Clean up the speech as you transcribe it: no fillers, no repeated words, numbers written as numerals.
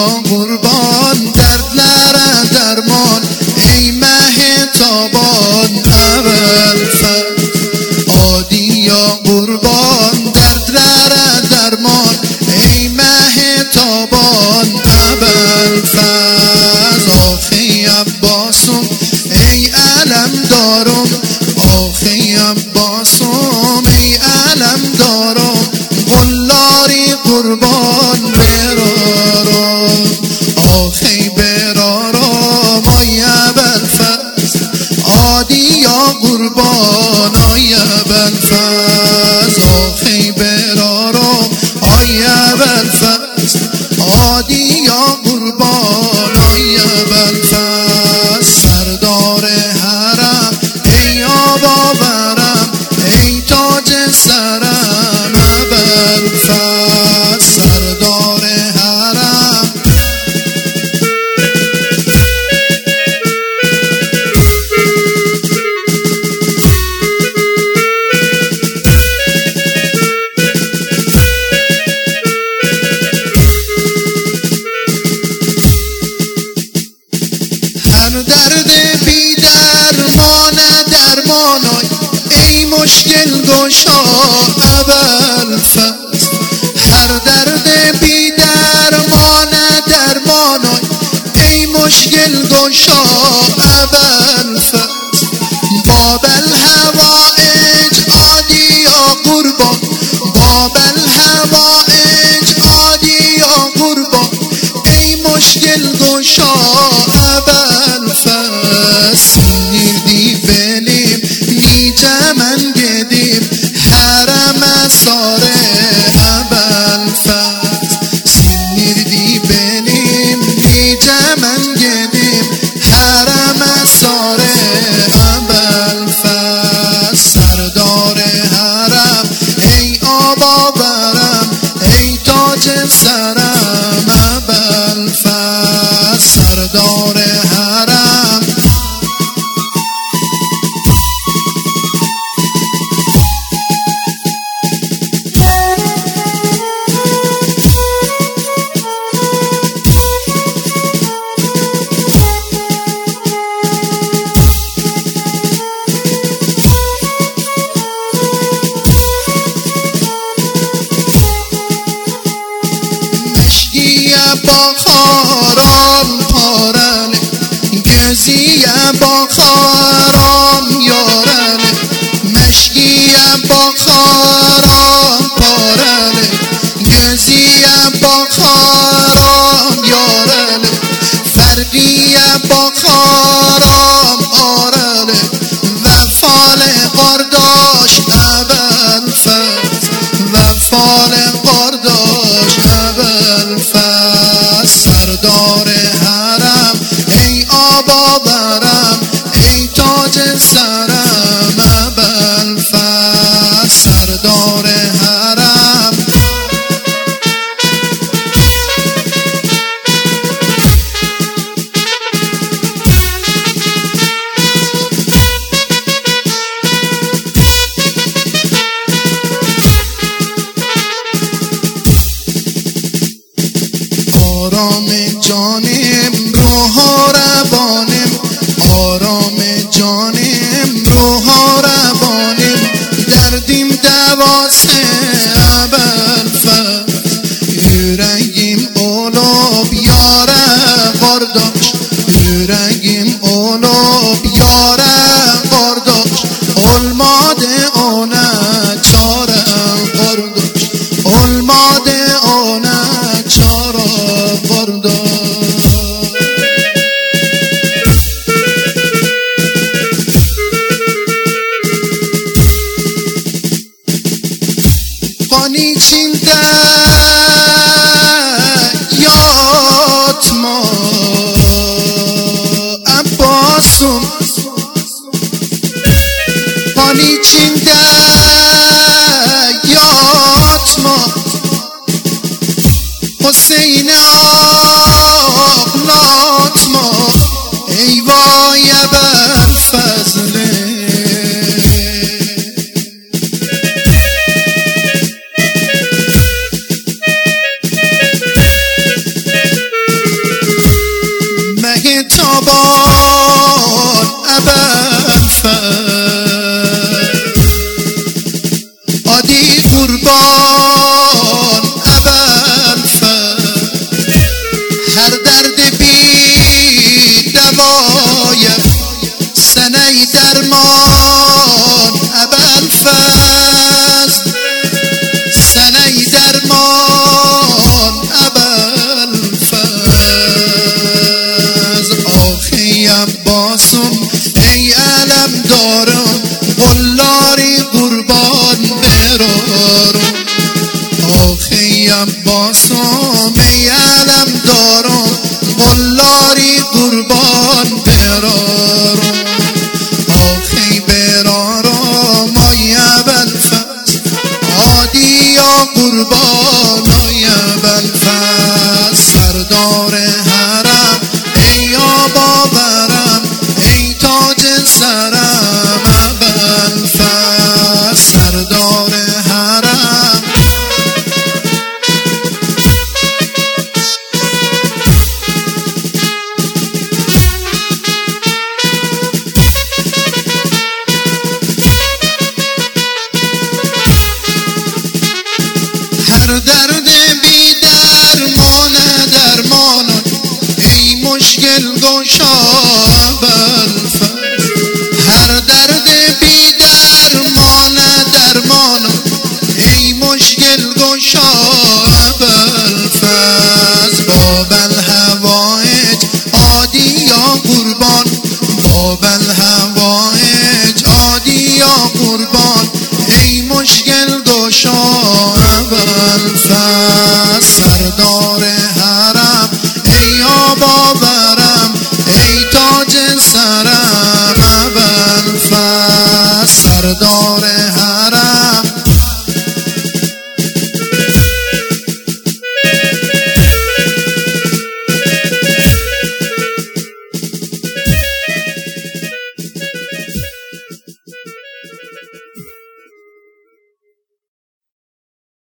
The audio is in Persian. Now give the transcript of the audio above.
یا قربان درد نره درمان ای مه تابان ابوالفضل عادی یا قربان درد نره درمان ای مه تابان ابوالفضل آخی عباسم ای علم دارم آخی عباسم ای علم دارم غلاری قربان برارم آخی برارم آی ابوالفضل عادی یا قربان آی ابوالفضل آخی برارم آی ابوالفضل عادی یا قربان آی ابوالفضل سردار حرم ای آباورم ای تاج سرم ابوالفضل سردار حرم هر درد بی درمان درمانای ای مشکل گشا ابوالفضل هر درد بی درمان درمانای ای مشکل گشا ابوالفضل باب الهوائج عادی یا قربان باب الهوائج عادی یا قربان ای مشکل گشا ابوالفضل sinirdi benim nicemen gedim hareme sare ابوالفضل sinirdi benim nicemen gedim hareme sare ابوالفضل سردار حرم ای آباورم ای تاج سرم ابوالفضل سردار حرم با خارام پارنه گزیه با خارام یارنه مشکیه با خارام پارنه گزیه با خارام یارنه فرقیه با خارام آرنه وفال قرداش ابوالفضل وفال قرداش ابوالفضل سردار حرم ای آباورم ای تاج سرم ابوالفضل سردار حرم آرام جانم روحا روانم آرام جانم روحا روانم دردیم دواسه ابوالفضل yüreğim olup yara kardeş yüreğim olup yara kardeş olmadı ona çare kardeş olmadı ona çare kardeş kan içinde yatma Abbasım kan içinde yatma Hüseyin'e ağlatma eyvah Ebu'l-Fazl ابوالفضل سنه درمان ابوالفضل آخی عباسم ای علم دارم قلاری قربان برارم آخی عباسم ای علم دارم قلاری قربان برارم آخی برارم آی ابوالفضل عادی یا قربان آی ابوالفضل سردار حرم ای آبا برم ای تاج سرم ابوالفضل سردار حرم هر درد بی درمان درمانان ای مشکل گشا ابوالفضل هر درد بی درمان درمانان ای مشکل گشا ابوالفضل باب الحوائج عادی یا قربان باب الحوائج عادی یا قربان